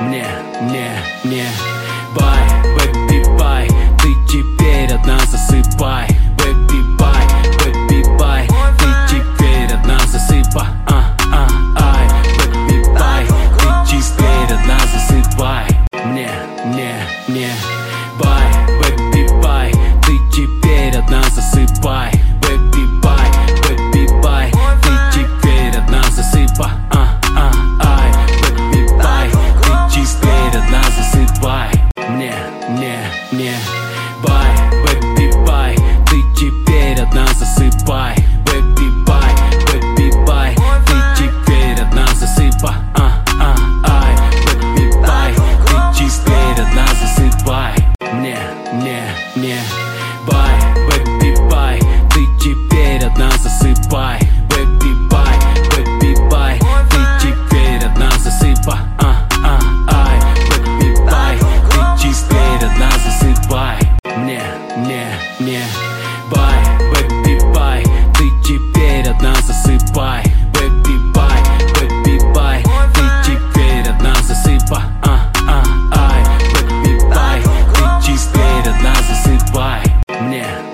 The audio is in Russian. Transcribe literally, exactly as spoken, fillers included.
мне, мне, не бай, бэби бай, ты теперь одна засыпай. Бэби бай, бэби бай, ты теперь одна засыпай. а, а, ай, бэби бай, ты теперь одна засыпай. Мне, мне, не